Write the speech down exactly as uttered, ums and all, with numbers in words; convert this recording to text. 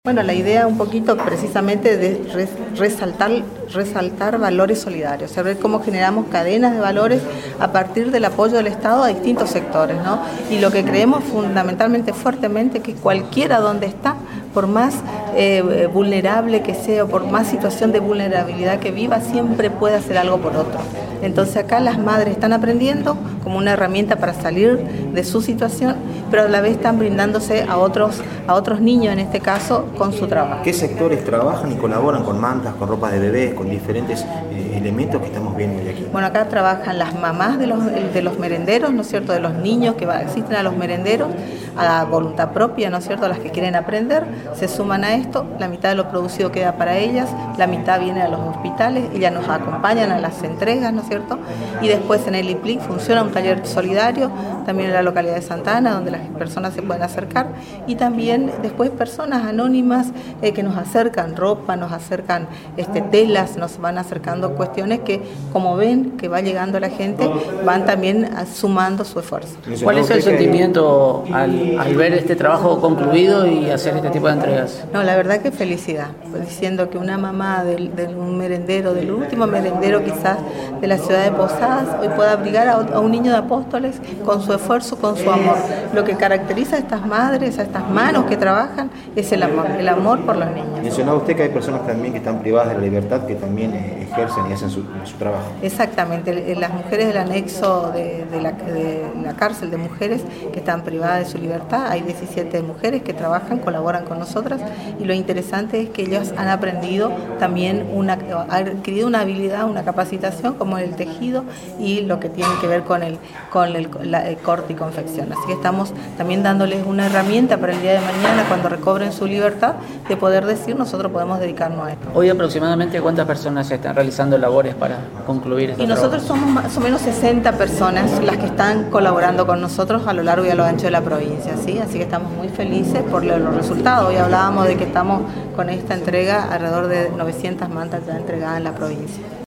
Bueno, la idea un poquito precisamente de resaltar, resaltar valores solidarios, saber cómo generamos cadenas de valores a partir del apoyo del Estado a distintos sectores, ¿no? Y lo que creemos fundamentalmente, fuertemente, que cualquiera donde está, por más eh, vulnerable que sea o por más situación de vulnerabilidad que viva, siempre puede hacer algo por otro. Entonces acá las madres están aprendiendo como una herramienta para salir de su situación, pero a la vez están brindándose a otros, a otros niños en este caso con su trabajo. ¿Qué sectores trabajan y colaboran con mantas, con ropas de bebés, con diferentes eh, elementos que estamos viendo hoy aquí? Bueno, acá trabajan las mamás de los, de los merenderos, ¿no es cierto?, de los niños que va, asisten a los merenderos, a voluntad propia, ¿no es cierto?, las que quieren aprender, se suman a esto, la mitad de lo producido queda para ellas, la mitad viene a los hospitales, ellas nos acompañan a las entregas, ¿no es cierto?, y después en el I P L I C funciona un taller solidario, también en la localidad de Santa Ana, donde las personas se pueden acercar, y también después personas anónimas eh, que nos acercan ropa, nos acercan este, telas, nos van acercando cuestiones que, como ven que va llegando la gente, van también sumando su esfuerzo. ¿Cuál es el sentimiento al, al ver este trabajo concluido y hacer este tipo de entregas? No, la verdad que felicidad, pues diciendo que una mamá de, de un merendero, del último merendero quizás de la ciudad de Posadas, hoy pueda abrigar a, a un niño de Apóstoles con su esfuerzo, con su amor. Lo que caracteriza a estas madres, a estas manos que trabajan, es el amor, el amor por los niños. Mencionaba usted que hay personas también que están privadas de la libertad, que también eh, ejercen y hacen su, su trabajo. Exactamente, las mujeres del anexo de, de, la, de la cárcel de mujeres que están privadas de su libertad, hay diecisiete mujeres que trabajan, colaboran con nosotras, y lo interesante es que ellas han aprendido también, una, han adquirido una habilidad, una capacitación como el tejido y lo que tiene que ver con el, con el, la, el corte y confección. Así que estamos también dándoles una herramienta para el día de mañana, cuando recobren su libertad, de poder decir nosotros podemos dedicarnos a esto. Hoy aproximadamente ¿cuántas personas están realizando labores para concluir este Y nosotros trabajo? somos más o menos sesenta personas las que están colaborando con nosotros a lo largo y a lo ancho de la provincia, ¿sí? Así que estamos muy felices por los resultados. Hoy hablábamos de que estamos con esta entrega alrededor de novecientas mantas ya entregadas en la provincia.